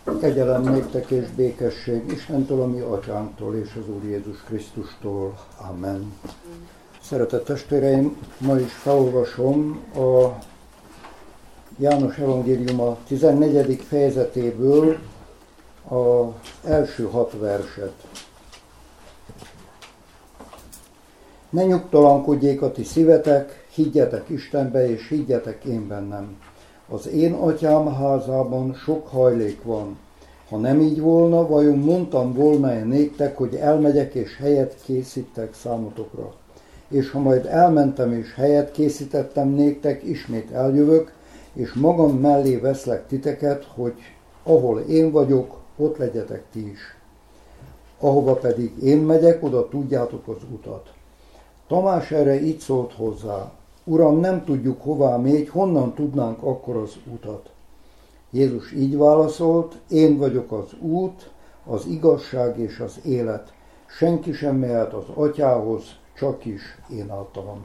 Kegyelem néktek és békesség Istentől, a mi atyánktól és az Úr Jézus Krisztustól. Amen. Szeretett testvéreim, ma is felolvasom a János evangéliuma 14. fejezetéből az első 6 verset. Ne nyugtalankodjék a ti szívetek, higgyetek Istenbe és higgyetek én bennem. Az én atyám házában sok hajlék van. Ha nem így volna, vajon mondtam volna-e néktek, hogy elmegyek és helyet készítek számotokra. És ha majd elmentem és helyet készítettem néktek, ismét eljövök, és magam mellé veszlek titeket, hogy ahol én vagyok, ott legyetek ti is. Ahova pedig én megyek, oda tudjátok az utat. Tamás erre így szólt hozzá: Uram, nem tudjuk, hová mégy, honnan tudnánk akkor az utat? Jézus így válaszolt: Én vagyok az út, az igazság és az élet. Senki sem mehet az atyához, csak is én általam.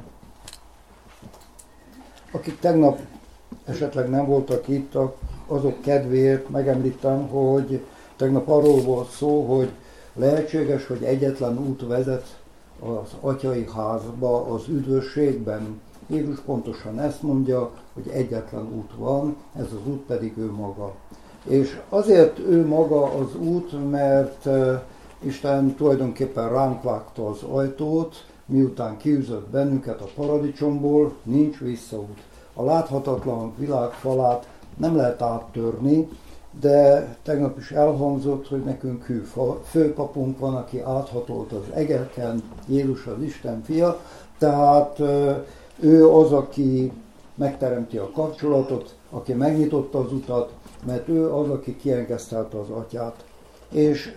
Akik tegnap esetleg nem voltak itt, azok kedvéért megemlítem, hogy tegnap arról volt szó, hogy lehetséges, hogy egyetlen út vezet az atyai házba, az üdvösségben. Jézus pontosan ezt mondja, hogy egyetlen út van, ez az út pedig ő maga. És azért ő maga az út, mert Isten tulajdonképpen ránk vágta az ajtót, miután kiűzött bennünket a paradicsomból, nincs visszaút. A láthatatlan világ falát nem lehet áttörni, de tegnap is elhangzott, hogy nekünk hű főpapunk van, aki áthatolt az egeken, Jézus az Isten fia, tehát ő az, aki megteremti a kapcsolatot, aki megnyitotta az utat, mert ő az, aki kiengesztelte az atyát. És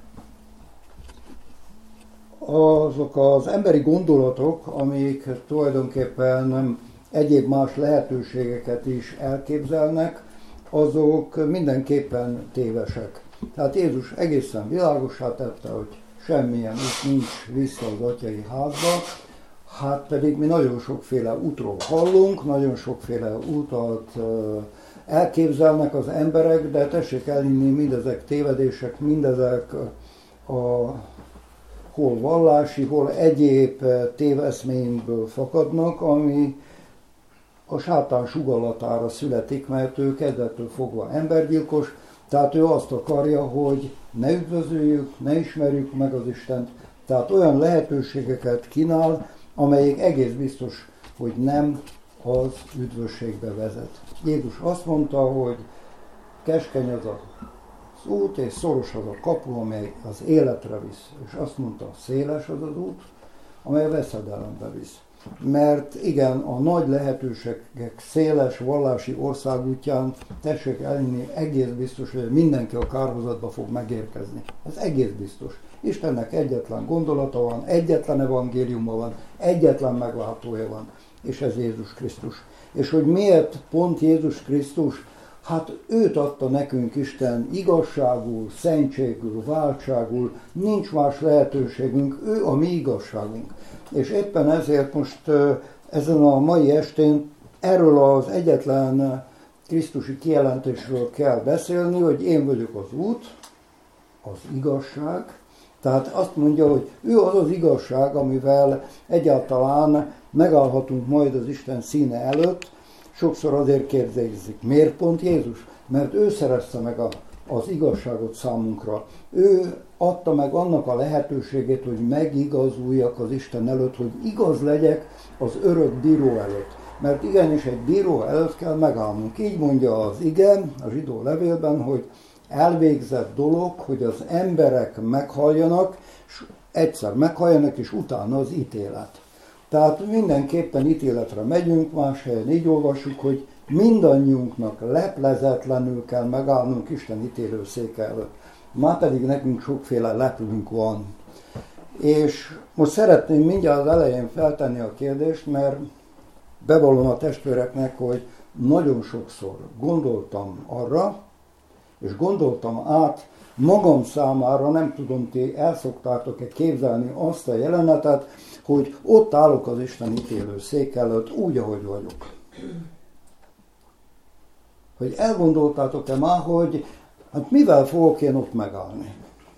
azok az emberi gondolatok, amik tulajdonképpen egyéb más lehetőségeket is elképzelnek, azok mindenképpen tévesek. Tehát Jézus egészen világossá tette, hogy semmilyen út nincs vissza az atyai házba, hát pedig mi nagyon sokféle útról hallunk, nagyon sokféle útat elképzelnek az emberek, de tessék elhinni, mindezek tévedések, mindezek hol vallási, hol egyéb téveszményből fakadnak, ami a sátán sugallatára születik, mert ő kezdettől fogva embergyilkos, tehát ő azt akarja, hogy ne üdvözöljük, ne ismerjük meg az Istent, tehát olyan lehetőségeket kínál, amelyik egész biztos, hogy nem az üdvösségbe vezet. Jézus azt mondta, hogy keskeny az az út, és szoros az a kapu, amely az életre visz. És azt mondta, széles az az út, amely a veszedelembe visz. Mert igen, a nagy lehetőségek széles vallási országútján, tessék elhinni, egész biztos, hogy mindenki a kárhozatba fog megérkezni. Ez egész biztos. Istennek egyetlen gondolata van, egyetlen evangéliuma van, egyetlen megváltója van, és ez Jézus Krisztus. És hogy miért pont Jézus Krisztus? Hát őt adta nekünk Isten igazságul, szentségül, váltságul, nincs más lehetőségünk, ő a mi igazságunk. És éppen ezért most ezen a mai estén erről az egyetlen krisztusi kijelentésről kell beszélni, hogy én vagyok az út, az igazság. Tehát azt mondja, hogy ő az az igazság, amivel egyáltalán megállhatunk majd az Isten színe előtt. Sokszor azért kérdezik, miért pont Jézus? Mert ő szerezte meg az igazságot számunkra. Ő adta meg annak a lehetőségét, hogy megigazuljak az Isten előtt, hogy igaz legyek az örök bíró előtt. Mert igenis egy bíró előtt kell megállnunk. Így mondja az ige a zsidó levélben, hogy elvégzett dolog, hogy az emberek meghalljanak, és egyszer meghalljanak, és utána az ítélet. Tehát mindenképpen ítéletre megyünk, más helyen így olvassuk, hogy mindannyiunknak leplezetlenül kell megállnunk Isten ítélőszéke előtt. Már pedig nekünk sokféle leplünk van. És most szeretném mindjárt az elején feltenni a kérdést, mert bevallom a testvéreknek, hogy nagyon sokszor gondoltam arra, és gondoltam át magam számára, nem tudom, ti el szoktátok-e képzelni azt a jelenetet, hogy ott állok az Isten ítélő szék előtt, úgy, ahogy vagyok. Hogy elgondoltátok-e már, hogy Hát mivel fogok én ott megállni?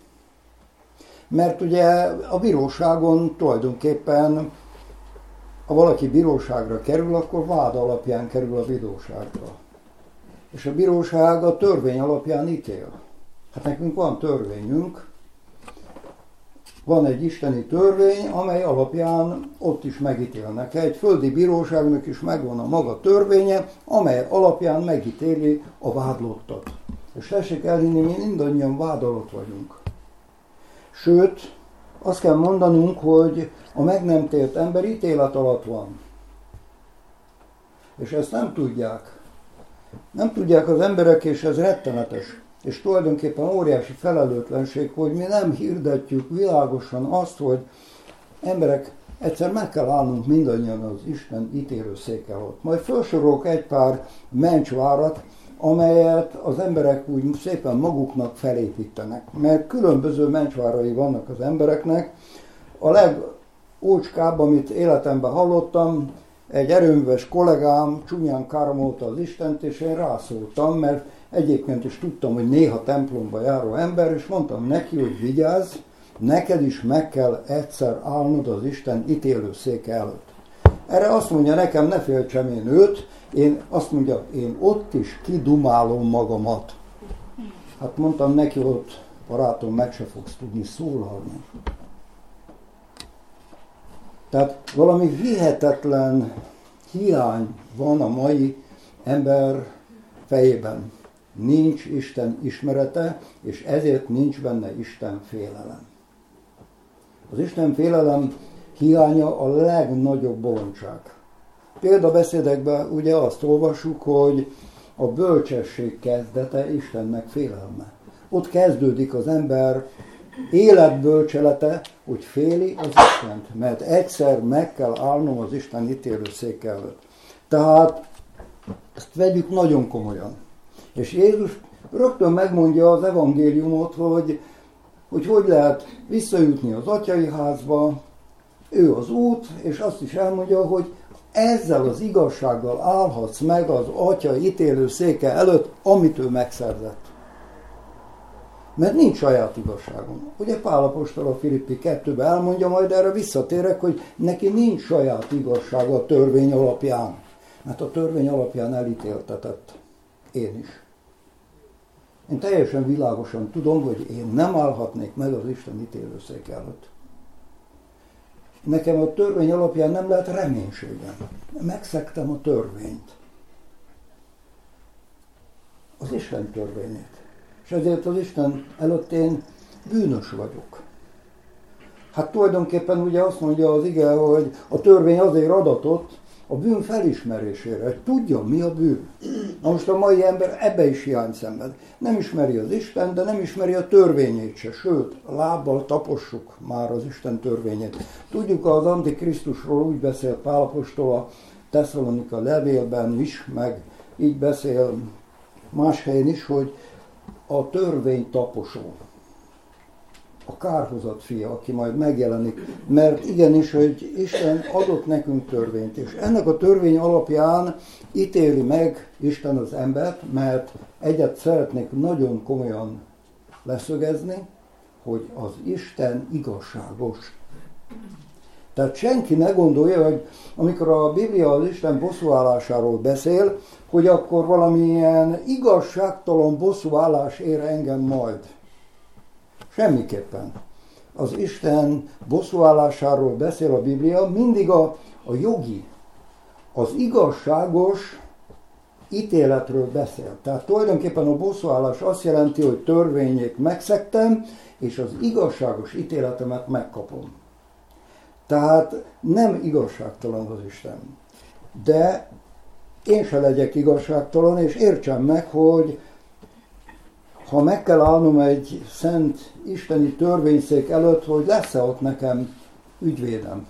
Mert ugye a bíróságon tulajdonképpen, ha valaki bíróságra kerül, akkor vád alapján kerül a bíróságra. És a bíróság a törvény alapján ítél. Hát nekünk van törvényünk, van egy isteni törvény, amely alapján ott is megítélnek. Egy földi bíróságnak is megvan a maga törvénye, amely alapján megítéli a vádlottat. És tessék elhinni, mi mindannyian vád alatt vagyunk. Sőt, azt kell mondanunk, hogy a meg nem tért ember ítélet alatt van. És ezt nem tudják. Nem tudják az emberek, és ez rettenetes. És tulajdonképpen óriási felelőtlenség, hogy mi nem hirdetjük világosan azt, hogy emberek, egyszer meg kell állnunk mindannyian az Isten ítélőszék előtt. Majd felsorolok egy pár mencsvárat, amelyet az emberek úgy szépen maguknak felépítenek. Mert különböző mencsvárai vannak az embereknek. A legócskább, amit életemben hallottam, egy erőműves kollégám csúnyán káromolta az Istent, és én rászóltam, mert egyébként is tudtam, hogy néha templomba járó ember, és mondtam neki, hogy vigyázz, neked is meg kell egyszer állnod az Isten ítélőszéke előtt. Erre azt mondja nekem, ne féltsem én őt, azt mondja, én ott is kidumálom magamat. Hát mondtam neki, ott barátom, meg se fogsz tudni szólalni. Tehát valami hihetetlen hiány van a mai ember fejében. Nincs Isten ismerete, és ezért nincs benne Isten félelem. Az Isten félelem hiánya a legnagyobb bolondság. Példabeszédekben ugye azt olvassuk, hogy a bölcsesség kezdete Istennek félelme. Ott kezdődik az ember életbölcselete, hogy féli az Istent, mert egyszer meg kell állnom az Isten ítélőszék előtt. Tehát ezt vegyük nagyon komolyan. És Jézus rögtön megmondja az evangéliumot, hogy lehet visszajutni az atyai házba, ő az út, és azt is elmondja, hogy ezzel az igazsággal állhatsz meg az atya ítélőszéke előtt, amit ő megszerzett. Mert nincs saját igazságom. Ugye Pál apostol a Filippi 2-ben elmondja, majd erre visszatérek, hogy neki nincs saját igazsága a törvény alapján. Mert a törvény alapján elítéltetett. Én is. Én teljesen világosan tudom, hogy én nem állhatnék meg az Isten ítélőszék előtt. Nekem a törvény alapján nem lehet reménységem. Megszegtem a törvényt. Az Isten törvényét. És ezért az Isten előtt én bűnös vagyok. Hát tulajdonképpen ugye azt mondja az ige, hogy a törvény azért adatott a bűn felismerésére, hogy tudja, mi a bűn. Na most a mai ember ebbe is hiány szenved. Nem ismeri az Isten, de nem ismeri a törvényét se. Sőt, lábbal tapossuk már az Isten törvényét. Tudjuk, az Antikrisztusról úgy beszél Pál apostol a Tesszalonika levélben is, meg így beszél más helyen is, hogy a törvény taposó. A kárhozat fia, aki majd megjelenik. Mert igenis, hogy Isten adott nekünk törvényt, és ennek a törvény alapján ítéli meg Isten az embert, mert egyet szeretnék nagyon komolyan leszögezni, hogy az Isten igazságos. Tehát senki ne gondolja, hogy amikor a Biblia az Isten bosszúállásáról beszél, hogy akkor valamilyen igazságtalan bosszúállás ér engem majd. Semmiképpen. Az Isten bosszúállásáról beszél a Biblia, mindig a jogi, az igazságos ítéletről beszél. Tehát tulajdonképpen a bosszúállás azt jelenti, hogy törvényét megszegtem, és az igazságos ítéletemet megkapom. Tehát nem igazságtalan az Isten. De én se legyek igazságtalan, és értsem meg, hogy ha meg kell állnom egy szent isteni törvényszék előtt, hogy lesz-e ott nekem ügyvédem.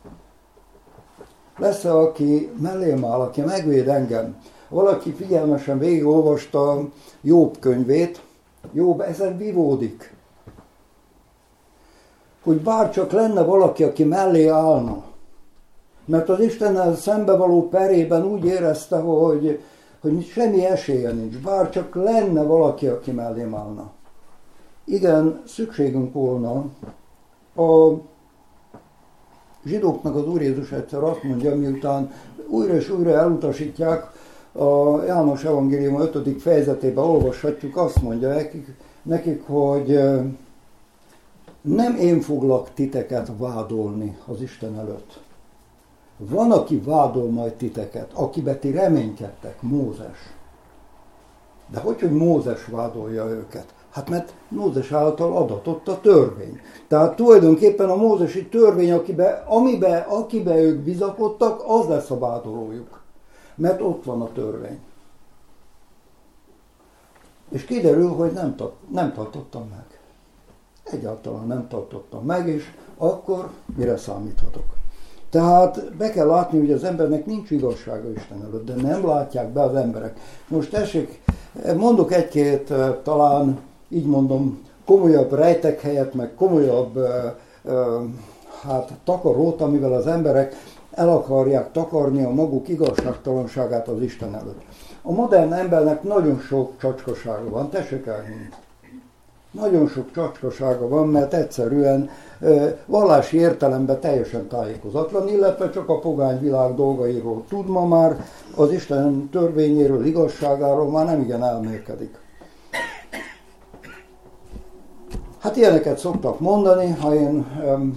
Lesz-e, aki mellém áll, aki megvéd engem. Valaki figyelmesen végigolvasta Jobb könyvét, Jobb ezen vívódik. Hogy bárcsak lenne valaki, aki mellé állna. Mert az Istennel szembe való perében úgy érezte, hogy hogy semmi esélye nincs, bár csak lenne valaki, aki mellém állna. Igen, szükségünk volna. A zsidóknak az Úr Jézus egyszer azt mondja, miután újra és újra elutasítják, a János Evangélium 5. fejezetében olvashatjuk, azt mondja nekik, hogy nem én foglak titeket vádolni az Isten előtt. Van, aki vádol majd titeket, akibe ti reménykedtek, Mózes. De hogy Mózes vádolja őket? Hát mert Mózes által adatott a törvény. Tehát tulajdonképpen a mózesi törvény, akibe ők bizakodtak, az lesz a vádolójuk. Mert ott van a törvény. És kiderül, hogy nem tartottam meg. Egyáltalán nem tartottam meg, és akkor mire számíthatok? Tehát be kell látni, hogy az embernek nincs igazsága Isten előtt, de nem látják be az emberek. Most tessék, mondok egy-két, talán így mondom, komolyabb rejtek helyet, meg komolyabb takarót, amivel az emberek el akarják takarni a maguk igazságtalanságát az Isten előtt. A modern embernek nagyon sok csacskasága van, tessék elhinni. Nagyon sok csacskasága van, mert egyszerűen vallási értelemben teljesen tájékozatlan, illetve csak a pogány világ dolgairól tud ma már, az Isten törvényéről, igazságáról már nem igen elmélkedik. Hát ilyeneket szoktak mondani, ha én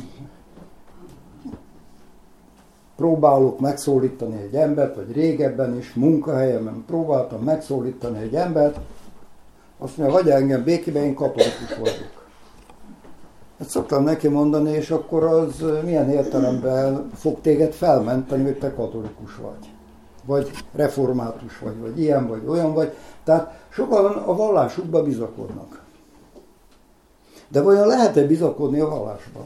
próbálok megszólítani egy embert, vagy régebben is munkahelyemen próbáltam megszólítani egy embert, azt mondja, hagyja engem békében, én katolikus vagyok. Ezt szoktam neki mondani, és akkor az milyen értelemben fog téged felmenteni, hogy te katolikus vagy. Vagy református vagy ilyen vagy, olyan vagy. Tehát sokan a vallásukba bizakodnak. De vajon lehet-e bizakodni a vallásban?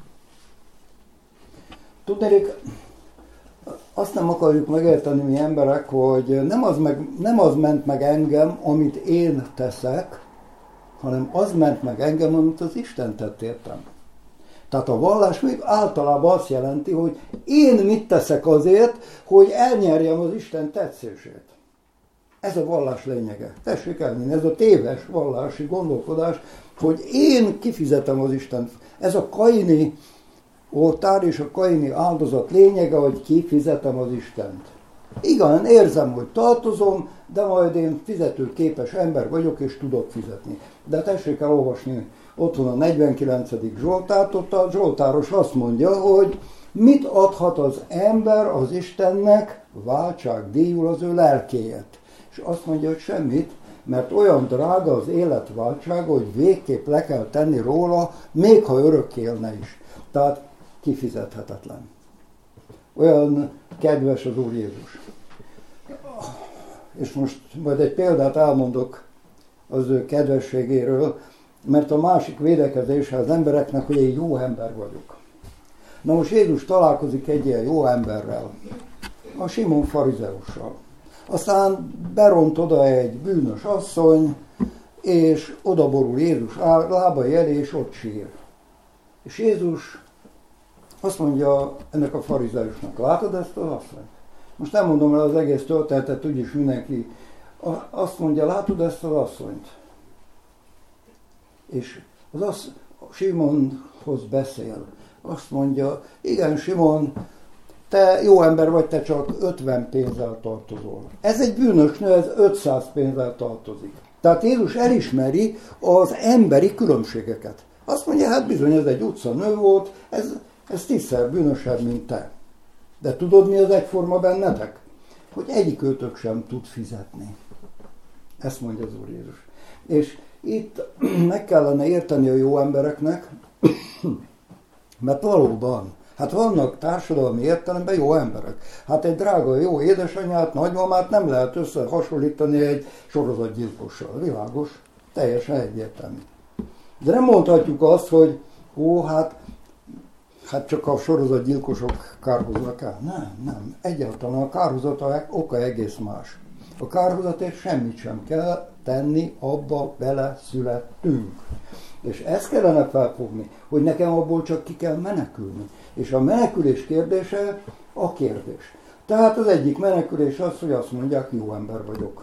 Tudnék, azt nem akarjuk megérteni mi emberek, hogy nem az ment meg engem, amit én teszek, hanem az ment meg engem, amit az Isten tett értem. Tehát a vallás még általában azt jelenti, hogy én mit teszek azért, hogy elnyerjem az Isten tetszését. Ez a vallás lényege. Tessék elmenni, ez a téves vallási gondolkodás, hogy én kifizetem az Istent. Ez a kaini oltár és a kaini áldozat lényege, hogy kifizetem az Istent. Igen, érzem, hogy tartozom, de majd én fizetőképes ember vagyok, és tudok fizetni. De tessék elolvasni, ott van a 49. Zsoltárt, ott a zsoltáros azt mondja, hogy mit adhat az ember az Istennek váltságdíjul az ő lelkéért. És azt mondja, hogy semmit, mert olyan drága az élet váltsága, hogy végképp le kell tenni róla, még ha örökké élne is. Tehát kifizethetetlen. Olyan kedves az Úr Jézus. És most majd egy példát elmondok az ő kedvességéről, mert a másik védekezése az embereknek, hogy én jó ember vagyok. Na most Jézus találkozik egy ilyen jó emberrel, a Simon farizeussal. Aztán beront oda egy bűnös asszony, és odaborul Jézus lábai elé, és ott sír. És Jézus azt mondja ennek a farizeusnak, látod ezt az asszonyt? Most nem mondom el az egész történetet, úgyis mindenki. Azt mondja, látod ezt az asszonyt? És Simonhoz beszél. Azt mondja, igen, Simon, te jó ember vagy, te csak 50 pénzzel tartozol. Ez egy bűnös nő, ez 500 pénzzel tartozik. Tehát Jézus elismeri az emberi különbségeket. Azt mondja, hát bizony, ez egy utcanő volt, ez 10-szer bűnösebb, mint te. De tudod, mi az egyforma bennetek? Hogy egyikőtök sem tud fizetni. Ezt mondja az Úr Jézus. És itt meg kellene érteni a jó embereknek, mert valóban, hát vannak társadalmi értelemben jó emberek. Hát egy drága jó édesanyját, nagymamát nem lehet összehasonlítani egy sorozatgyilkossal. Világos, teljesen egyértelmű. De nem mondhatjuk azt, hogy hát csak a sorozatgyilkosok kárhoznak el. Nem. Egyáltalán a kárhozata oka egész más. A kárhozatért semmit sem kell tenni, abba beleszülettünk. És ezt kellene felfogni, hogy nekem abból csak ki kell menekülni. És a menekülés kérdése a kérdés. Tehát az egyik menekülés az, hogy azt mondják, jó ember vagyok.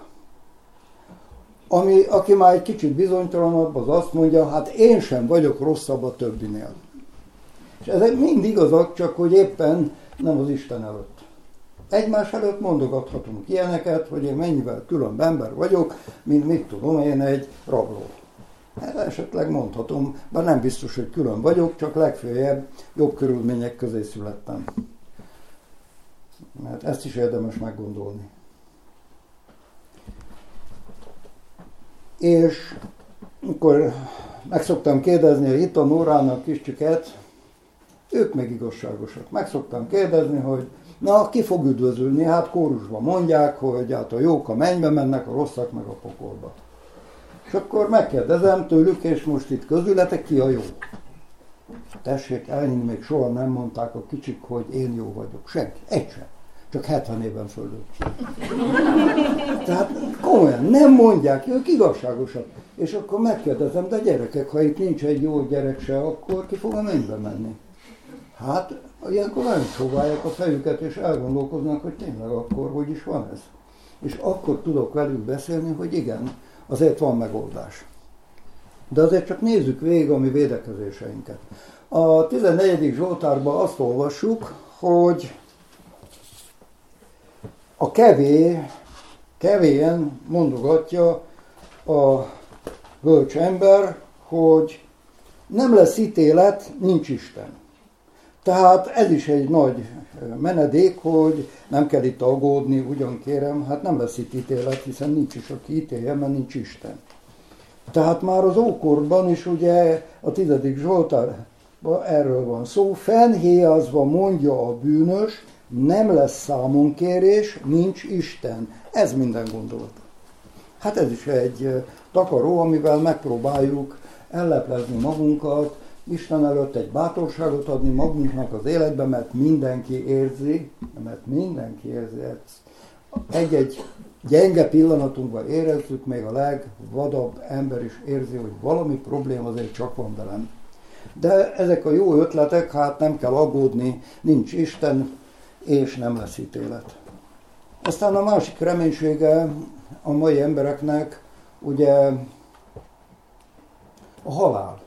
Aki már egy kicsit bizonytalanabb, az azt mondja, hát én sem vagyok rosszabb a többinél. És ezek mind igazak, csak hogy éppen nem az Isten előtt. Egymás előtt mondogathatunk ilyeneket, hogy én mennyivel különb ember vagyok, mint mit tudom én egy rabló. Esetleg mondhatom, bár nem biztos, hogy külön vagyok, csak legfeljebb jobb körülmények közé születtem. Mert ezt is érdemes meggondolni. És amikor meg szoktam kérdezni, hogy itt a Nórának kicsiket, ők meg igazságosak. Meg szoktam kérdezni, hogy na, ki fog üdvözülni? Hát kórusban mondják, hogy hát a jók a mennybe mennek, a rosszak meg a pokolba. És akkor megkérdezem tőlük, és most itt közületek, ki a jó? Tessék elhinni, még soha nem mondták a kicsik, hogy én jó vagyok. Senki, egy sem. Csak 70 éven fölött. Tehát komolyan nem mondják, ők igazságosak. És akkor megkérdezem, de gyerekek, ha itt nincs egy jó gyerek se, akkor ki fog a mennybe menni? Hát, ilyenkor nagyon csóválják a fejüket, és elgondolkoznak, hogy tényleg akkor hogy is van ez. És akkor tudok velük beszélni, hogy igen, azért van megoldás. De azért csak nézzük végig a mi védekezéseinket. A 14. Zsoltárban azt olvassuk, hogy a kevén mondogatja a bölcs ember, hogy nem lesz ítélet, nincs Isten. Tehát ez is egy nagy menedék, hogy nem kell itt aggódni, ugyan kérem, hát nem lesz itt ítélet, hiszen nincs is, aki ítélje, mert nincs Isten. Tehát már az ókorban is ugye a 10. Zsoltárban erről van szó, fennhéjazva mondja a bűnös, nem lesz számonkérés, nincs Isten. Ez minden gondolat. Hát ez is egy takaró, amivel megpróbáljuk elleplezni magunkat, Isten előtt egy bátorságot adni magunknak az életbe, mert mindenki érzi ezt. Egy-egy gyenge pillanatunkban érezzük, még a legvadabb ember is érzi, hogy valami probléma azért csak van velem. De ezek a jó ötletek, hát nem kell aggódni, nincs Isten, és nem lesz ítélet. Aztán a másik reménysége a mai embereknek ugye a halál.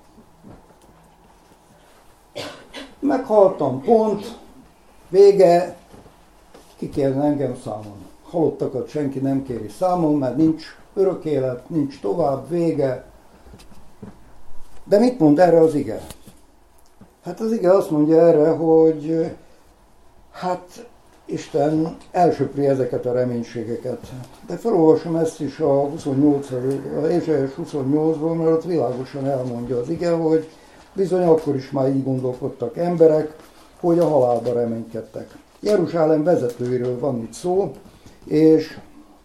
Meghaltam, pont, vége, ki kérne engem számon. Halottakat senki nem kéri számon, mert nincs örök élet, nincs tovább, vége. De mit mond erre az ige? Hát az ige azt mondja erre, hogy hát Isten elsöpri ezeket a reménységeket. De felolvasom ezt is a 28. Ézsaiás 28-ból, mert ott világosan elmondja az ige, hogy bizony akkor is már így gondolkodtak emberek, hogy a halálba reménykedtek. Jeruzsálem vezetőiről van itt szó, és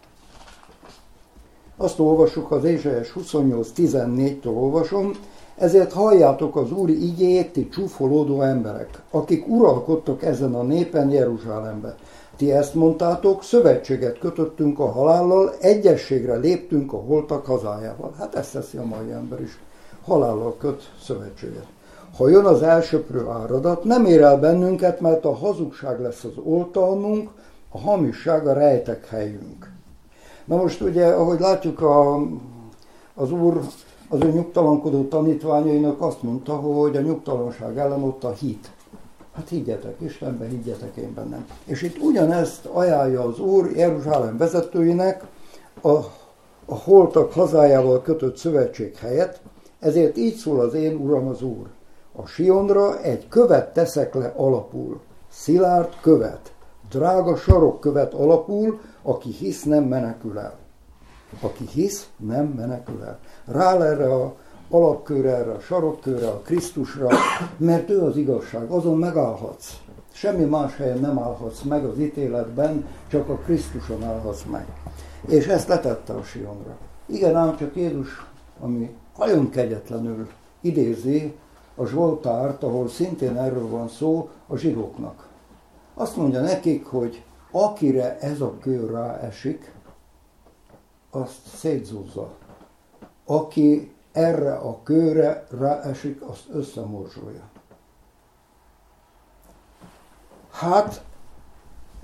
azt olvassuk, az Ézsaiás 28.14-től olvasom, ezért halljátok az Úr igéjét, ti csúfolódó emberek, akik uralkodtok ezen a népen Jeruzsálembe. Ti ezt mondtátok, szövetséget kötöttünk a halállal, egyességre léptünk a holtak hazájával. Hát ezt teszi a mai ember is. Halállal köt szövetséget. Ha jön az elsöprő áradat, nem ér el bennünket, mert a hazugság lesz az oltalmunk, a hamisság a rejtek helyünk. Na most ugye, ahogy látjuk, az Úr az ő nyugtalankodó tanítványainak azt mondta, hogy a nyugtalanság ellen ott a hit. Hát higgyetek Istenben, higgyetek én bennem. És itt ugyanezt ajánlja az Úr Jeruzsálem vezetőinek a holtak hazájával kötött szövetség helyett, ezért így szól az én Uram az Úr. A Sionra egy követ teszek le alapul, szilárd követ, drága sarokkövet alapul, aki hisz, nem menekül el. Aki hisz, nem menekül el. Rá erre a alapkőre, erre a sarokkőre, a Krisztusra, mert ő az igazság, azon megállhatsz. Semmi más helyen nem állhatsz meg az ítéletben, csak a Krisztuson állhatsz meg. És ezt letette a Sionra. Igen, ám csak Jézus, ami nagyon kegyetlenül idézi a Zsoltárt, ahol szintén erről van szó, a zsidóknak. Azt mondja nekik, hogy akire ez a kő ráesik, azt szétzúzza. Aki erre a kőre ráesik, azt összemorzsolja. Hát,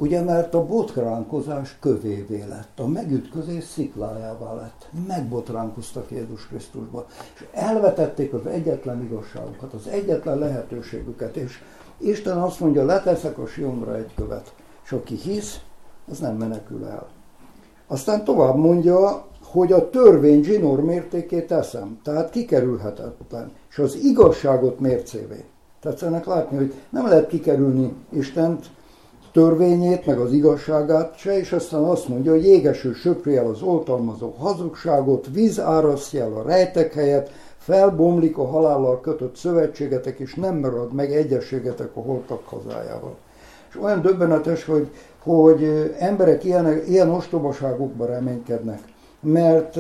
Ugye, mert a botránkozás kövévé lett, a megütközés sziklájává lett. Megbotránkoztak Jézus Krisztusba, és elvetették az egyetlen igazságukat, az egyetlen lehetőségüket, és Isten azt mondja, leteszek a Sionra egy követ, és aki hisz, az nem menekül el. Aztán tovább mondja, hogy a törvény zsinór mértékét teszem, tehát kikerülhetetlen, és az igazságot mércévé. Tetszenek látni, hogy nem lehet kikerülni Istent törvényét, meg az igazságát se, és aztán azt mondja, hogy jégeső söpri el az oltalmazó hazugságot, víz árasztja el a rejtek helyet, felbomlik a halállal kötött szövetségetek, és nem marad meg egyességetek a holtak hazájával. És olyan döbbenetes, hogy emberek ilyen ostobaságokban reménykednek, mert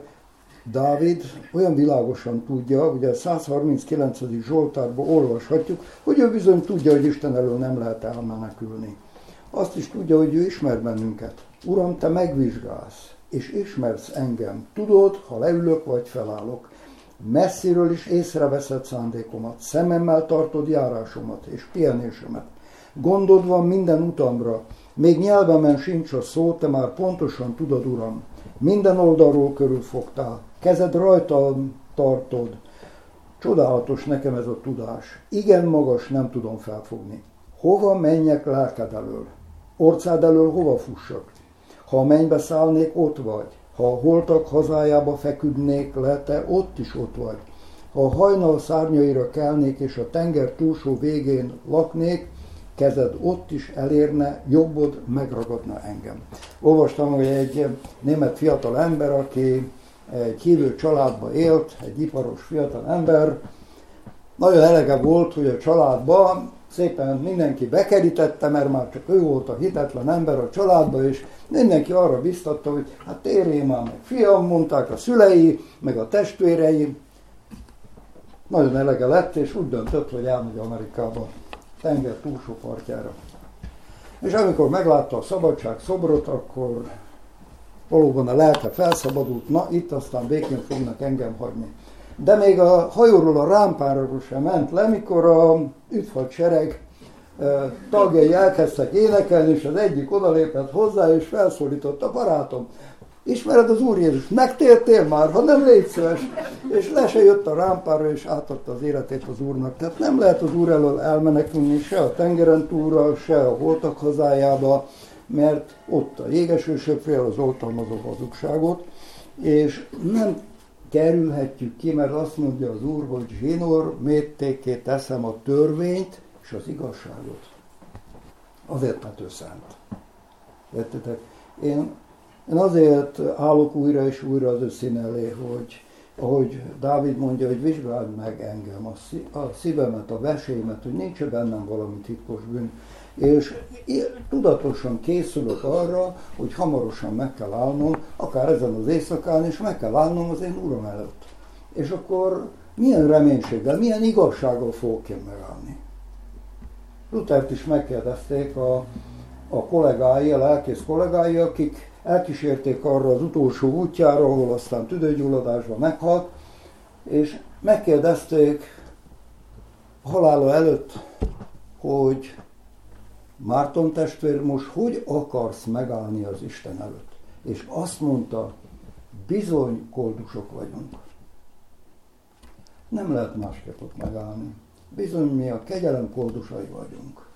Dávid olyan világosan tudja, ugye a 139. Zsoltárban olvashatjuk, hogy ő bizony tudja, hogy Isten elől nem lehet elmenekülni. Azt is tudja, hogy ő ismer bennünket. Uram, te megvizsgálsz, és ismersz engem. Tudod, ha leülök vagy felállok. Messziről is észreveszed szándékomat, szememmel tartod járásomat és pihenésemet. Gondod van minden utamra, még nyelvemen sincs a szó, te már pontosan tudod, Uram. Minden oldalról körülfogtál, kezed rajta tartod. Csodálatos nekem ez a tudás. Igen magas, nem tudom felfogni. Hova menjek lelked elől? Orcád elől hova fussak? Ha a mennybe szállnék, ott vagy. Ha a holtak hazájába feküdnék le, te ott is ott vagy. Ha a hajnal szárnyaira kelnék, és a tenger túlsó végén laknék, kezed ott is elérne, jobbod megragadna engem. Olvastam, hogy egy német fiatal ember, aki egy hívő családba élt, egy iparos fiatal ember, nagyon elege volt, hogy a családba szépen mindenki bekerítette, mert már csak ő volt a hitetlen ember a családba, és mindenki arra biztatta, hogy hát térjél már meg, fiam, mondták a szülei, meg a testvérei. Nagyon elege lett, és úgy döntött, hogy elmegy Amerikába, tenger túlsó partjára. És amikor meglátta a szabadság szobrot, akkor valóban a lelke felszabadult, na itt aztán békén fognak engem hagyni. De még a hajóról a rámpáról sem ment le, mikor a üdvhadsereg tagjai elkezdtek énekelni, és az egyik odalépett hozzá, és felszólította, barátom, ismered az Úr Jézus, megtértél már, ha nem, légy szíves. És le se jött a rámpára, és átadta az életét az Úrnak. Tehát nem lehet az Úr elől elmenekülni se a tengeren túlra, se a holtak hazájába, mert ott a jégeső söpri el az oltalmazó hazugságot, és nem kerülhetjük ki, mert azt mondja az Úr, hogy zsinór mértékét teszem a törvényt és az igazságot. Azért, mert ő szent. Értitek? Én azért állok újra és újra az ő szín elé, hogy ahogy Dávid mondja, hogy vizsgáld meg engem, a szívemet, a vesémet, hogy nincs bennem valami titkos bűn. És tudatosan készülök arra, hogy hamarosan meg kell állnom, akár ezen az éjszakán, és meg kell állnom az én Uram előtt. És akkor milyen reménységgel, milyen igazsággal fogok én megállni. Luthert is megkérdezték a kollégái, a lelkész kollégái, akik elkísérték arra az utolsó útjára, ahol aztán tüdőgyulladásban meghalt, és megkérdezték halála előtt, hogy Márton testvér, most hogy akarsz megállni az Isten előtt? És azt mondta, bizony koldusok vagyunk. Nem lehet másképp ott megállni. Bizony mi a kegyelem koldusai vagyunk.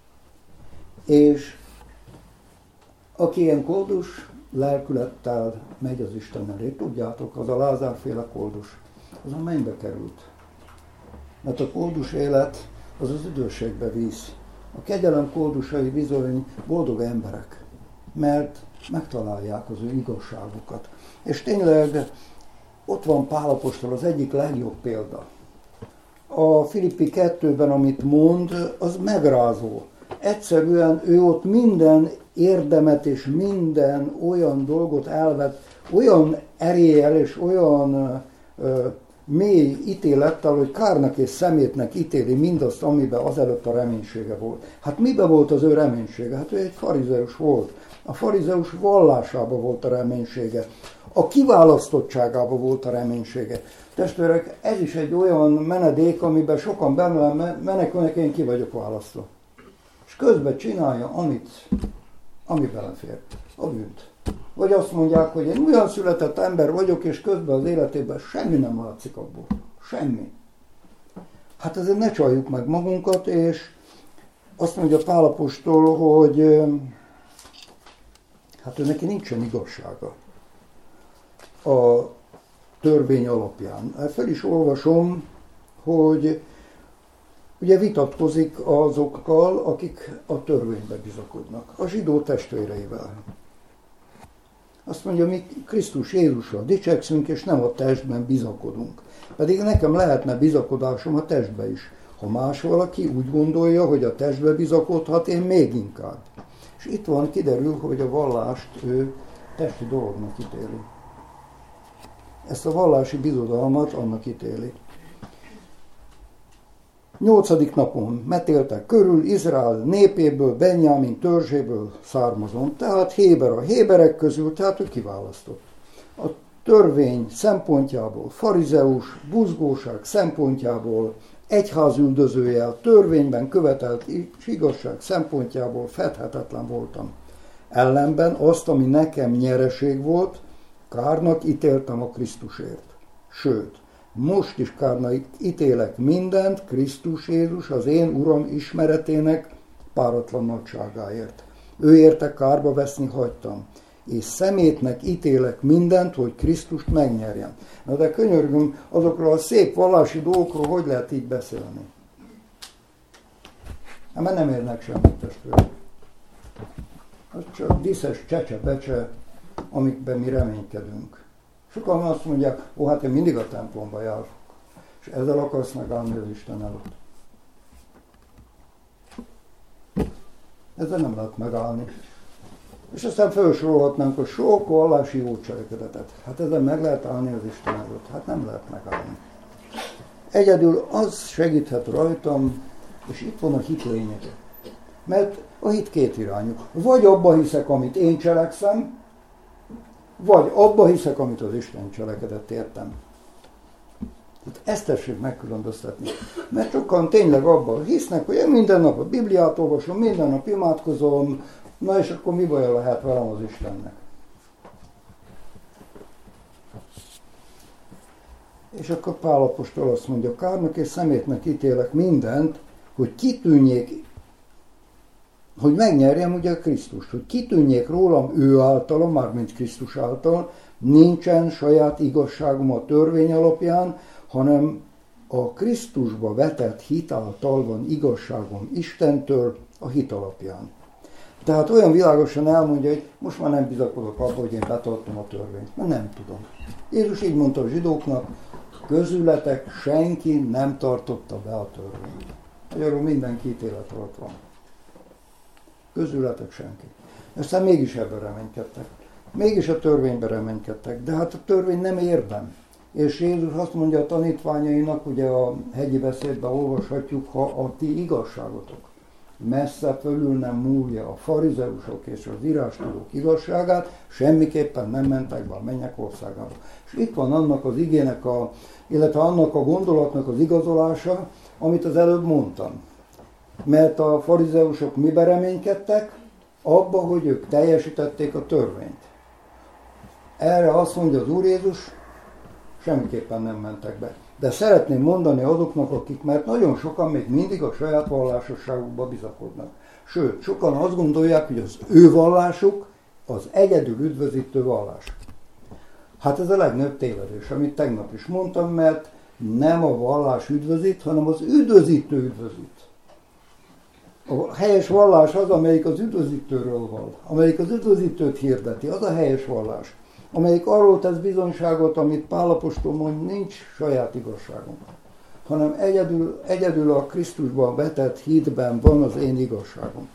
És aki ilyen koldus lelkülettel megy az Isten elé, tudjátok, az a Lázárféle koldus, az a mennybe került. Mert a koldus élet az az üdvösségbe visz. A kegyelem koldusai bizony boldog emberek, mert megtalálják az ő igazságukat. És tényleg ott van Pál apostol, az egyik legjobb példa. A Filippi 2-ben, amit mond, az megrázó. Egyszerűen ő ott minden érdemet és minden olyan dolgot elvett, olyan eréllyel és olyan mély ítélettel, hogy kárnak és szemétnek ítéli mindazt, amiben azelőtt a reménysége volt. Hát miben volt az ő reménysége? Hát ő egy farizeus volt. A farizeus vallásában volt a reménysége. A kiválasztottságában volt a reménysége. Testvérek, ez is egy olyan menedék, amiben sokan benne menekülnek, én ki vagyok választva. És közben csinálja, amit ami belefér, a bűnt. Vagy azt mondják, hogy én olyan született ember vagyok, és közben az életében semmi nem látszik abból. Semmi. Hát ezért ne csaljuk meg magunkat, és azt mondja Pál apostol, hogy hát ő neki nincsen igazsága a törvény alapján. Fel is olvasom, hogy ugye vitatkozik azokkal, akik a törvénybe bizakodnak, a zsidó testvéreivel. Azt mondja, mi Krisztus Jézussal dicsekszünk, és nem a testben bizakodunk. Pedig nekem lehetne bizakodásom a testbe is. Ha más valaki úgy gondolja, hogy a testbe bizakodhat, én még inkább. És itt van, kiderül, hogy a vallást ő testi dolognak ítéli. Ezt a vallási bizodalmat annak ítéli. 8. napon metéltek körül, Izrael népéből, Benjamin törzséből származom, tehát Héber a héberek közül, tehát ő kiválasztott. A törvény szempontjából, farizeus, buzgóság szempontjából, egyházüldözője, a törvényben követelt igazság szempontjából fedhetetlen voltam. Ellenben azt, ami nekem nyereség volt, kárnak ítéltem a Krisztusért. Sőt, most is kárnak ítélek mindent Krisztus Jézus az én Uram ismeretének páratlan nagyságáért. Ő érte kárba veszni hagytam, és szemétnek ítélek mindent, hogy Krisztust megnyerjem. Na de könyörgöm, azokról a szép vallási dolgokról hogy lehet így beszélni? Mert nem érnek semmit, testvérek. Az csak diszes csecse-becse, amikben mi reménykedünk. Sokan azt mondják, ó, hát én mindig a templomba járok, és ezzel akarsz megállni az Isten előtt. Ezzel nem lehet megállni. És aztán felsorolhatnánk a sok vallási jó cselekedetet. Hát ezzel meg lehet állni az Isten előtt. Hát nem lehet megállni. Egyedül az segíthet rajtam, és itt van a hit lényege. Mert a hit két irányú. Vagy abba hiszek, amit én cselekszem, vagy abba hiszek, amit az Isten cselekedett, értem. Ezt tessék megkülönböztetni. Mert sokan tényleg abban hisznek, hogy én minden nap a Bibliát olvasom, minden nap imádkozom, na és akkor mi baja lehet velem az Istennek? És akkor Pál apostol azt mondja, kárnak és szemétnek ítélek mindent, hogy kitűnjék, hogy megnyerjem ugye a Krisztust, hogy kitűnjék rólam ő általa, mármint Krisztus által, nincsen saját igazságom a törvény alapján, hanem a Krisztusba vetett hit által van igazságom Istentől a hit alapján. Tehát olyan világosan elmondja, hogy most már nem bizakodok abba, hogy én betartom a törvényt, mert nem tudom. Jézus így mondta a zsidóknak, közületek senki nem tartotta be a törvényt. Magyarul mindenki ítélet alatt van. Közületek senki. Aztán mégis ebben reménykedtek. Mégis a törvényben reménykedtek. De hát a törvény nem érdem. És Jézus azt mondja a tanítványainak, ugye a hegyi beszédben olvashatjuk, ha a ti igazságotok messze fölül nem múlja a farizeusok és az írástudók igazságát, semmiképpen nem mentek be a mennyek országába. És itt van annak az igének, illetve annak a gondolatnak az igazolása, amit az előbb mondtam. Mert a farizeusok miben reménykedtek? Abba, hogy ők teljesítették a törvényt. Erre azt mondja az Úr Jézus, semmiképpen nem mentek be. De szeretném mondani azoknak, akik, mert nagyon sokan még mindig a saját vallásosságukba bizakodnak. Sőt, sokan azt gondolják, hogy az ő vallásuk az egyedül üdvözítő vallás. Hát ez a legnagyobb tévedés, amit tegnap is mondtam, mert nem a vallás üdvözít, hanem az üdvözítő üdvözít. A helyes vallás az, amelyik az üdvözítőről van, amelyik az üdvözítőt hirdeti, az a helyes vallás, amelyik arról tesz bizonyságot, amit Pál apostol mond, nincs saját igazságom, hanem egyedül a Krisztusban vetett hitben van az én igazságom.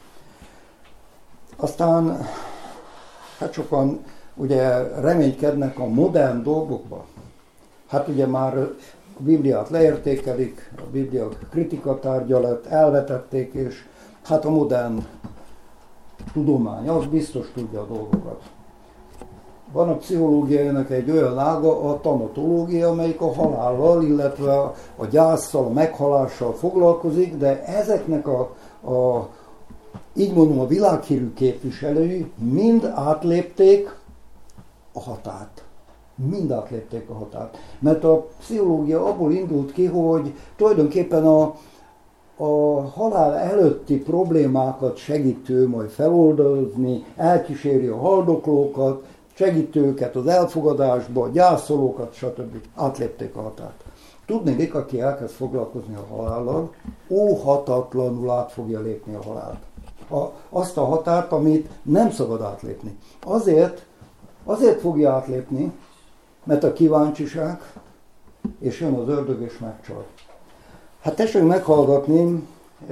Aztán hát sokan ugye reménykednek a modern dolgokba. Hát ugye már a Bibliát leértékelik, a Biblia kritikatárgya lett, elvetették, és hát a modern tudomány, az biztos tudja a dolgokat. Van a pszichológiájának egy olyan ága, a tanatológia, amelyik a halállal, illetve a gyászsal, a meghalással foglalkozik, de ezeknek a így mondom, a világhírű képviselői mind átlépték a határt. Mind átlépték a határt. Mert a pszichológia abból indult ki, hogy tulajdonképpen a halál előtti problémákat segítő majd feloldozni, elkíséri a haldoklókat, segít őket az elfogadásba, a gyászolókat, stb. Átlépték a határt. Tudnék, aki elkezd foglalkozni a halállal, óhatatlanul át fogja lépni a halált. Azt a határt, amit nem szabad átlépni. Azért fogja átlépni, mert a kíváncsiság, és jön az ördög és megcsal. Hát tessék meghallgatni,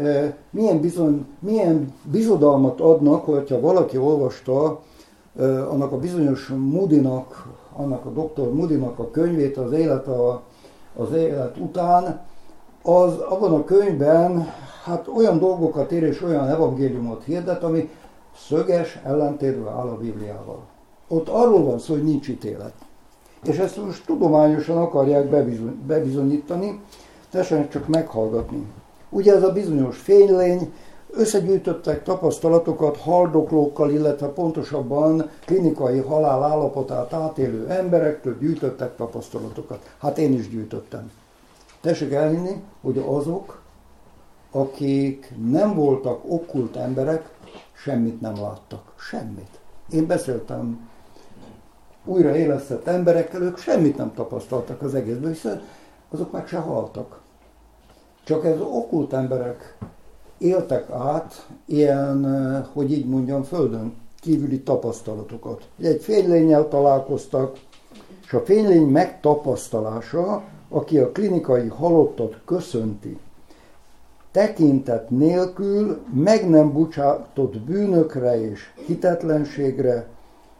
milyen bizodalmat adnak, hogyha valaki olvasta annak a bizonyos Moodynak, annak a doktor Moodynak a könyvét, az élet után, abban a könyvben hát olyan dolgokat ír és olyan evangéliumot hirdet, ami szöges ellentétben áll a Bibliával. Ott arról van szó, hogy nincs ítélet. És ezt most tudományosan akarják bebizonyítani, tessenek csak meghallgatni. Ugye ez a bizonyos fénylény, összegyűjtöttek tapasztalatokat haldoklókkal, illetve pontosabban klinikai halál állapotát átélő emberektől gyűjtöttek tapasztalatokat. Hát én is gyűjtöttem. Tessék elhinni, hogy azok, akik nem voltak okkult emberek, semmit nem láttak. Semmit. Én beszéltem újraélesztett emberekkel, ők semmit nem tapasztaltak az egészből, hiszen azok meg se haltak. Csak ez okkult emberek éltek át ilyen, hogy így mondjam, földön kívüli tapasztalatokat. Egy fénylénnyel találkoztak, és a fénylény megtapasztalása, aki a klinikai halottat köszönti, tekintet nélkül meg nem bocsátott bűnökre és hitetlenségre.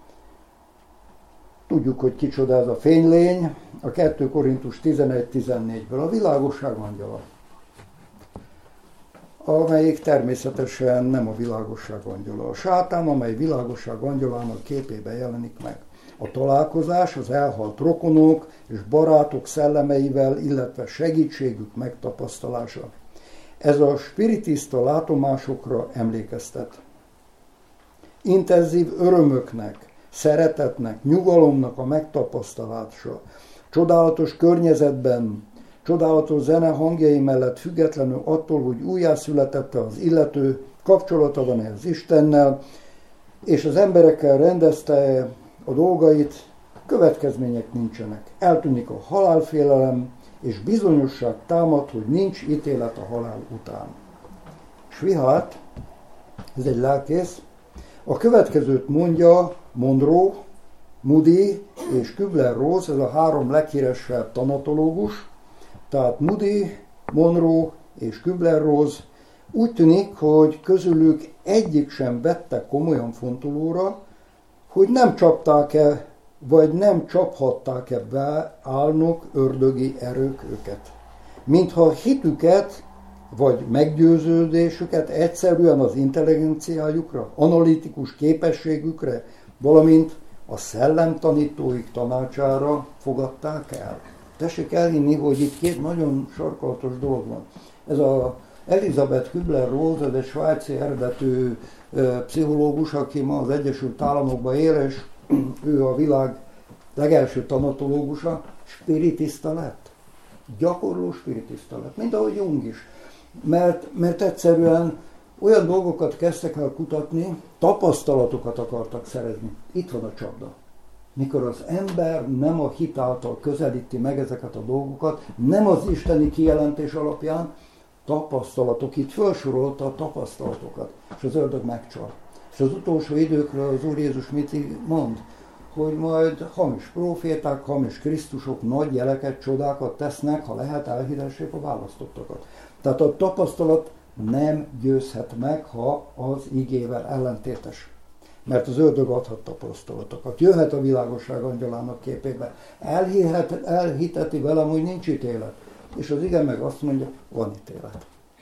Tudjuk, hogy kicsoda ez a fénylény, a 2 Korintus 11-14-ből, a világosság angyala, amelyik természetesen nem a világosság angyala. A sátán, amely világosság angyalának képében jelenik meg. A találkozás az elhalt rokonok és barátok szellemeivel, illetve segítségük megtapasztalása. Ez a spiritista látomásokra emlékeztet. Intenzív örömöknek, szeretetnek, nyugalomnak a megtapasztalása, csodálatos környezetben, csodálatos zene hangjai mellett függetlenül attól, hogy újjászületette az illető, kapcsolata van az Istennel, és az emberekkel rendezte a dolgait, következmények nincsenek. Eltűnik a halálfélelem, és bizonyosság támad, hogy nincs ítélet a halál után. Schwihart, ez egy lelkész, a következőt mondja Monroe, Moody és Kübler-Ross, ez a 3 leghíresebb tanatológus, tehát Moody, Monroe és Kübler-Ross. Úgy tűnik, hogy közülük egyik sem vette komolyan fontolóra, hogy nem csapták-e, vagy nem csaphatták-e be álnok ördögi erők őket. Mintha hitüket, vagy meggyőződésüket egyszerűen az intelligenciájukra, analitikus képességükre, valamint a szellemtanítóik tanácsára fogadták el. Tessék elhinni, hogy itt 2 nagyon sarkalatos dolog van. Ez a Elizabeth Kübler-Ross, ez egy svájci eredetű pszichológus, aki ma az Egyesült Államokban él, és ő a világ legelső tanatológusa, spiritista lett. Gyakorló spiritista lett, mint ahogy Jung is. Mert egyszerűen olyan dolgokat kezdtek el kutatni, tapasztalatokat akartak szerezni. Itt van a csapda. Mikor az ember nem a hit által közelíti meg ezeket a dolgokat, nem az isteni kijelentés alapján, tapasztalatok, itt felsorolta a tapasztalatokat, és az ördög megcsal. És az utolsó időkről az Úr Jézus mit mond? Hogy majd hamis próféták, hamis Krisztusok nagy jeleket, csodákat tesznek, ha lehet, elhíressék a választottakat. Tehát a tapasztalat nem győzhet meg, ha az igével ellentétes. Mert az ördög adhat tapasztalatokat. Jöhet a világosság angyalának képébe. Elhiteti velem, hogy nincs ítélet. És az ige meg azt mondja, van ítélet.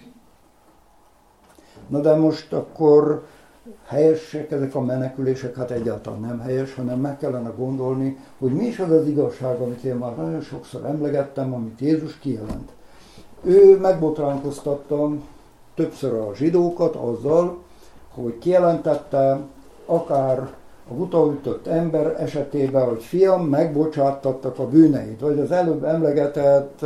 Na de most akkor helyesek ezek a menekülések? Hát egyáltalán nem helyes, hanem meg kellene gondolni, hogy mi is az az igazság, amit én már nagyon sokszor emlegettem, amit Jézus kijelent. Ő megbotránkoztatta többször a zsidókat azzal, hogy kijelentette akár a butaütött ember esetében, hogy fiam, megbocsáttattak a bűneid. Vagy az előbb emlegetett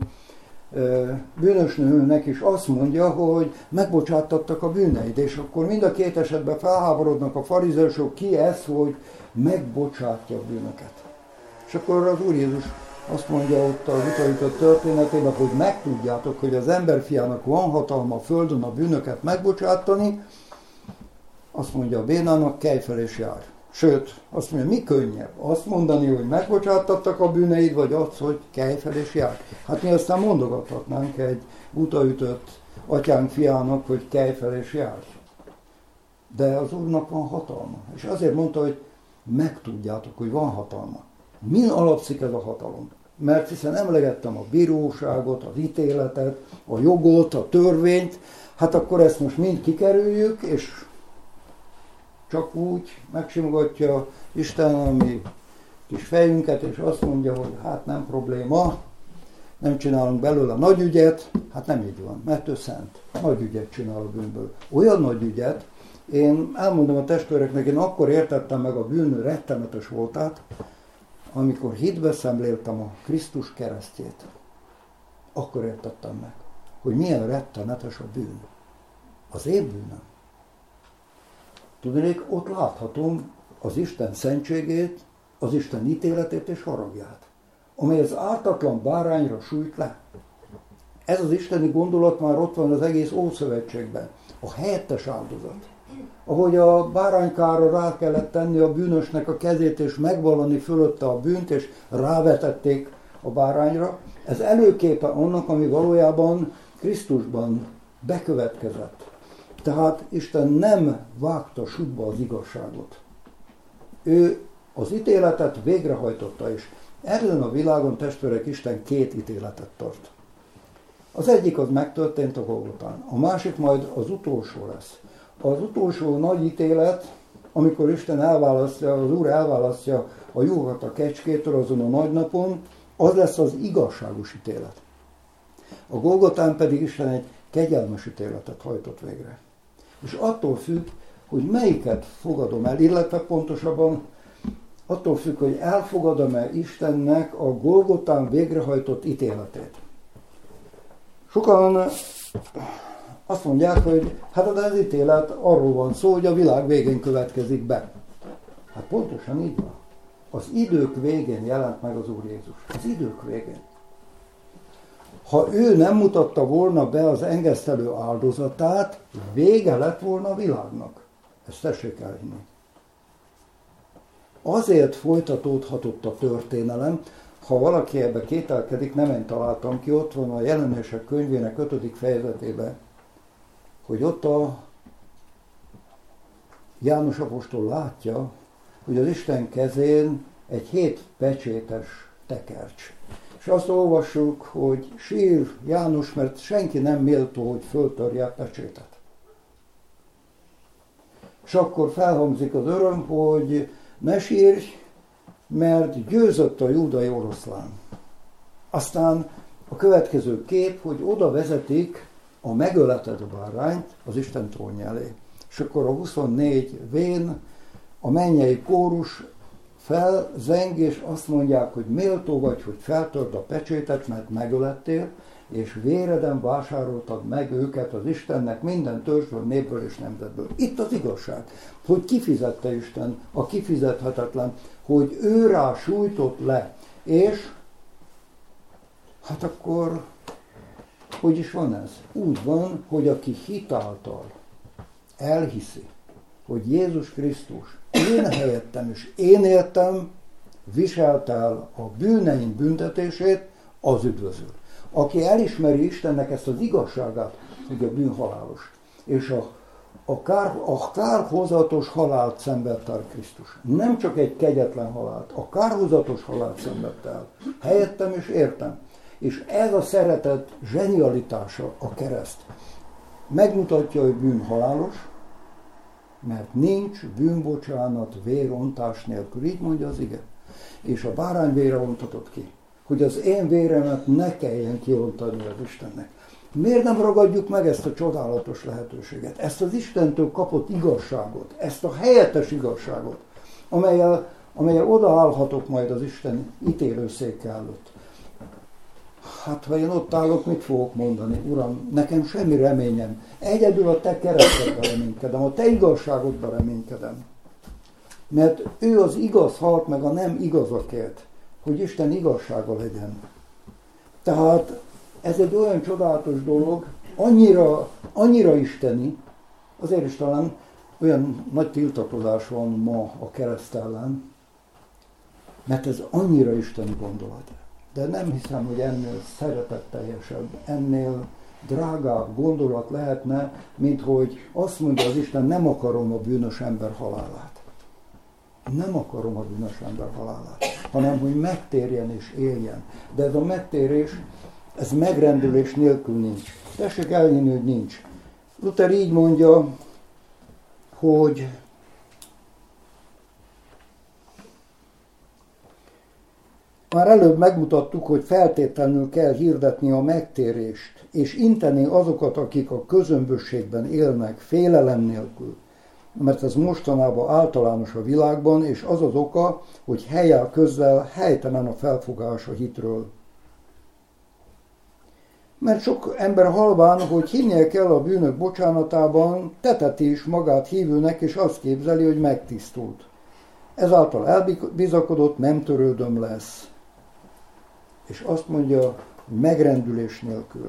bűnös nőnek is azt mondja, hogy megbocsáttattak a bűneid. És akkor mind a két esetben felháborodnak a farizeusok, ki ez, hogy megbocsátja a bűnöket. És akkor az Úr Jézus azt mondja ott az utaütött történetében, hogy megtudjátok, hogy az emberfiának van hatalma a földön a bűnöket megbocsátani, azt mondja a bénának, kelj fel és jár. Sőt, azt mondja, mi könnyebb? Azt mondani, hogy megbocsáttattak a bűneid, vagy az, hogy kelj fel és jár. Hát mi aztán mondogathatnánk egy utaütött atyánk fiának, hogy kelj fel és jár. De az Úrnak van hatalma. És azért mondta, hogy megtudjátok, hogy van hatalma. Min alapszik ez a hatalom? Mert hiszen emlegettem a bíróságot, az ítéletet, a jogot, a törvényt, hát akkor ezt most mind kikerüljük, és csak úgy megsimogatja Isten a mi kis fejünket, és azt mondja, hogy hát nem probléma, nem csinálunk belőle nagy ügyet, hát nem így van, mert ő szent. Nagy ügyet csinál a bűnből. Olyan nagy ügyet, én elmondom a testvéreknek, én akkor értettem meg a bűn rettenetes voltát, amikor hitbe szemléltem a Krisztus keresztjét. Akkor értettem meg, hogy milyen rettenetes a bűn. Az én bűnöm. Tudnék, ott láthatom az Isten szentségét, az Isten ítéletét és haragját, amely az ártatlan bárányra sújt le. Ez az isteni gondolat már ott van az egész Ószövetségben. A helyettes áldozat. Ahogy a báránykára rá kellett tenni a bűnösnek a kezét, és megvallani fölötte a bűnt, és rávetették a bárányra, ez előképe annak, ami valójában Krisztusban bekövetkezett. Tehát Isten nem vágta sútba az igazságot. Ő az ítéletet végrehajtotta, és ezen a világon, testvérek, Isten két ítéletet tart. Az egyik az megtörtént a Golgotán, a másik majd az utolsó lesz. Az utolsó nagy ítélet, amikor Isten elválasztja, az Úr elválasztja a juhokat a kecskétől azon a nagy napon, az lesz az igazságos ítélet. A Golgotán pedig Isten egy kegyelmes ítéletet hajtott végre. És attól függ, hogy melyiket fogadom el, illetve pontosabban attól függ, hogy elfogadom-e Istennek a Golgotán végrehajtott ítéletét. Sokan azt mondják, hogy hát az ítélet arról van szó, hogy a világ végén következik be. Hát pontosan így van. Az idők végén jelent meg az Úr Jézus. Az idők végén. Ha ő nem mutatta volna be az engesztelő áldozatát, vége lett volna a világnak. Ezt tessék elhinni. Azért folytatódhatott a történelem, ha valaki ebbe kételkedik, nem én találtam ki, ott van a Jelenések könyvének 5. fejezetében, hogy ott a János apostol látja, hogy az Isten kezén egy 7 pecsétes tekercs. És azt olvassuk, hogy sír János, mert senki nem méltó, hogy föltörje a pecsétet. És akkor felhangzik az öröm, hogy ne sírj, mert győzött a júdai oroszlán. Aztán a következő kép, hogy oda vezetik a megöletett bárányt az Isten trónja elé. És akkor a 24 vén, a mennyei kórus felzeng, és azt mondják, hogy méltó vagy, hogy feltörd a pecsétet, mert megölettél, és véreden vásároltad meg őket az Istennek minden törzsből, népből és nemzetből. Itt az igazság, hogy kifizette Isten a kifizethetetlen, hogy ő rá sújtott le, és hát akkor hogy is van ez? Úgy van, hogy aki hitáltal elhiszi, hogy Jézus Krisztus én helyettem és én éltem, viselt el a bűneim büntetését, az üdvözül. Aki elismeri Istennek ezt az igazságát, hogy a bűn halálos, és a kárhozatos halált szenvedte el Krisztus. Nem csak egy kegyetlen halált, a kárhozatos halált szenvedte el. Helyettem és értem. És ez a szeretet zsenialitása a kereszt. Megmutatja, hogy bűn halálos, mert nincs bűnbocsánat vérontás nélkül. Így mondja az ige. És a bárány vére ontatott ki, hogy az én véremet ne kelljen kiontani az Istennek. Miért nem ragadjuk meg ezt a csodálatos lehetőséget, ezt az Istentől kapott igazságot, ezt a helyettes igazságot, amellyel odaállhatok majd az Isten ítélőszéke előtt. Hát, ha én ott állok, mit fogok mondani? Uram, nekem semmi reményem. Egyedül a te keresztedben reménykedem, a te igazságodban reménykedem. Mert ő az igaz halt meg a nem igazakért, hogy Isten igazsága legyen. Tehát ez egy olyan csodálatos dolog, annyira isteni, azért is talán olyan nagy tiltakozás van ma a kereszt ellen, mert ez annyira isteni gondolat. De nem hiszem, hogy ennél szeretetteljesebb, ennél drágább gondolat lehetne, mint hogy azt mondja az Isten, nem akarom a bűnös ember halálát. Nem akarom a bűnös ember halálát, hanem hogy megtérjen és éljen. De ez a megtérés, ez megrendülés nélkül nincs. Tessék elhinni, hogy nincs. Luther így mondja, hogy már előbb megmutattuk, hogy feltétlenül kell hirdetni a megtérést, és inteni azokat, akik a közömbösségben élnek, félelem nélkül. Mert ez mostanában általános a világban, és az az oka, hogy helyel közzel helytelen a felfogás a hitről. Mert sok ember halván, hogy hinnie kell a bűnök bocsánatában, teteti is magát hívőnek, és azt képzeli, hogy megtisztult. Ezáltal elbizakodott, nem törődöm lesz. És azt mondja, hogy megrendülés nélkül.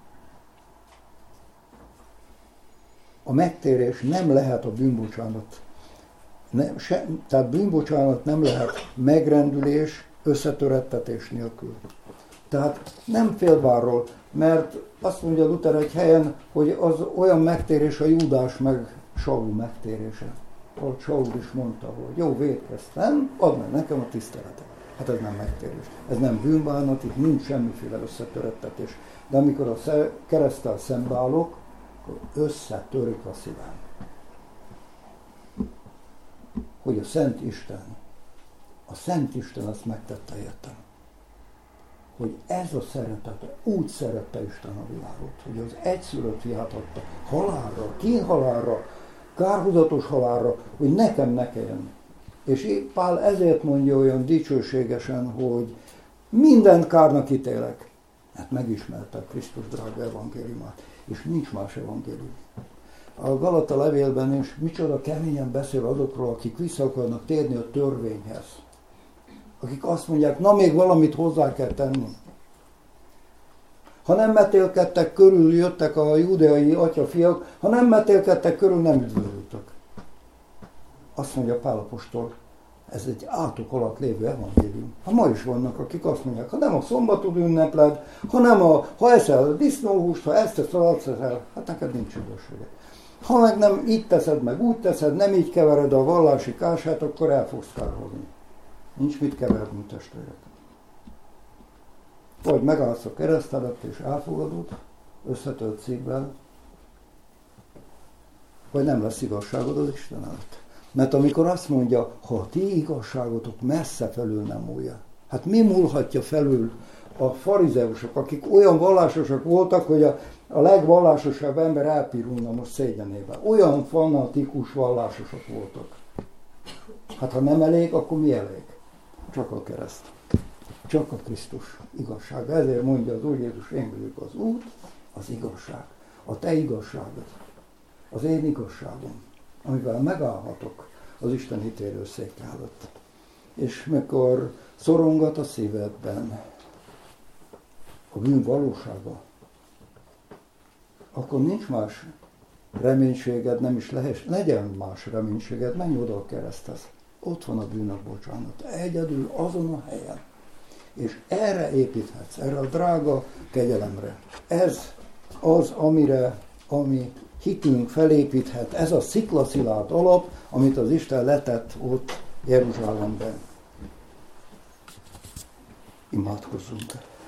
A megtérés nem lehet a bűnbocsánat. Tehát bűnbocsánat nem lehet megrendülés, összetörettetés nélkül. Tehát nem félvárról, mert azt mondja Luther egy helyen, hogy az olyan megtérés a Júdás meg Saul megtérése. Ahogy Saul is mondta, hogy jó, vétkeztem, add meg nekem a tiszteletet. Hát ez nem megtérés. Ez nem bűnbánat, itt nincs semmiféle összetörettetés. De amikor a kereszttel szembeállok, akkor összetörik a szívem. Hogy a Szent Isten azt megtette értem. Hogy ez a szeretet, úgy szerette Isten a világot, hogy az egyszülött fiát adta halálra, kínhalálra, kárhozatos halálra, hogy nekem ne kelljen. És Pál ezért mondja olyan dicsőségesen, hogy mindent kárnak ítélek, mert megismertek Krisztus drága evangéliumát, és nincs más evangélium. A Galata levélben is micsoda keményen beszél azokról, akik vissza akarnak térni a törvényhez. Akik azt mondják, na még valamit hozzá kell tenni. Ha nem metélkedtek körül, jöttek a judeai atyafiak, ha nem metélkedtek körül, nem üdvözültek. Azt mondja Pál apostol, ez egy átok alatt lévő evangélium. Ha ma is vannak, akik azt mondják, ha nem a szombatot ünnepled, ha eszel disznóhúst, ha ezt teszed, azt teszel, hát neked nincs üdvössége. Ha meg nem így teszed, meg úgy teszed, nem így kevered a vallási kását, akkor el fogsz kárhozni. Nincs mit keverni, testvérek. Vagy megállsz a kereszt előtt és elfogadod, összetölt szívvel, vagy nem lesz igazságod az Isten előtt. Mert amikor azt mondja, ha a ti igazságotok messze felül nem múlja, hát mi múlhatja felül a farizeusok, akik olyan vallásosak voltak, hogy a legvallásosabb ember elpirulna most szégyenében. Olyan fanatikus vallásosak voltak. Hát ha nem elég, akkor mi elég? Csak a kereszt. Csak a Krisztus igazsága. Ezért mondja az Úr Jézus, én vagyok az út, az igazság. A te igazságod. Az én igazságom, amivel megállhatok az Isten ítélőszék előtt. És mikor szorongat a szívedben a bűn valósága, akkor nincs más reménységed, nem is legyen más reménységed, menj oda a kereszthez. Ott van a bűnök bocsánat. Egyedül azon a helyen. És erre építhetsz, erre a drága kegyelemre. Ez az, ami hitünk felépíthet. Ez a sziklaszilárd alap, amit az Isten letett ott Jeruzsálemben. Imádkozzunk.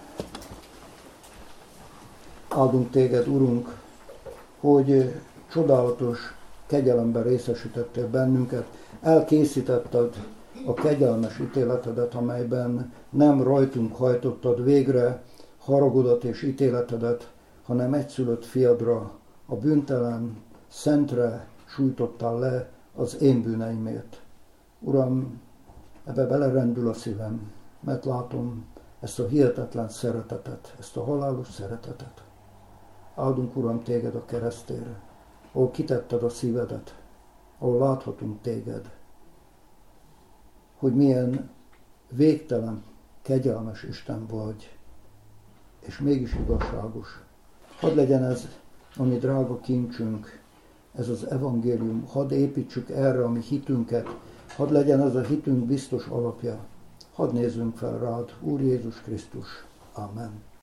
Áldunk téged, Urunk, hogy csodálatos kegyelemben részesítettél bennünket, elkészítetted a kegyelmes ítéletedet, amelyben nem rajtunk hajtottad végre haragodat és ítéletedet, hanem egyszülött fiadra, a bűntelen szentre sújtottál le az én bűneimért. Uram, ebbe belerendül a szívem, mert látom ezt a hihetetlen szeretetet, ezt a halálos szeretetet. Áldunk, Uram, téged a keresztére, ahol kitetted a szívedet, ahol láthatunk téged, hogy milyen végtelen, kegyelmes Isten vagy, és mégis igazságos. Hadd legyen ez a mi drága kincsünk, ez az evangélium, hadd építsük erre a mi hitünket, hadd legyen ez a hitünk biztos alapja. Hadd nézzünk fel rád, Úr Jézus Krisztus. Amen.